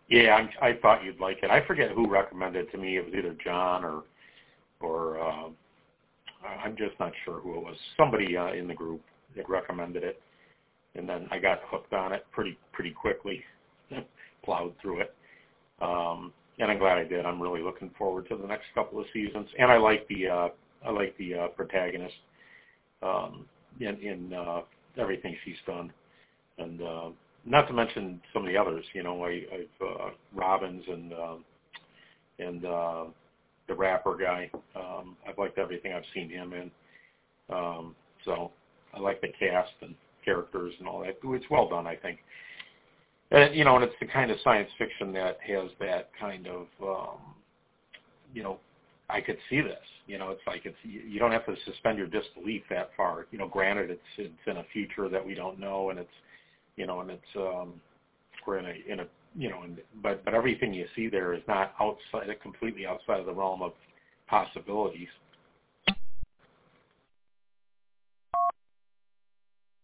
Yeah, I thought you'd like it. I forget who recommended it to me. It was either John or I'm just not sure who it was. Somebody in the group that recommended it, and then I got hooked on it pretty quickly. Plowed through it, and I'm glad I did. I'm really looking forward to the next couple of seasons, and I like the protagonist in everything she's done, and not to mention some of the others. You know, I've Robbins and the rapper guy. I've liked everything I've seen him in. So I like the cast and characters and all that. It's well done, I think. And, you know, and it's the kind of science fiction that has that kind of, you know, I could see this. You know, it's like you don't have to suspend your disbelief that far. You know, granted, it's in a future that we don't know, and it's, you know, and it's we're in a you know, but everything you see there is not completely outside of the realm of possibilities.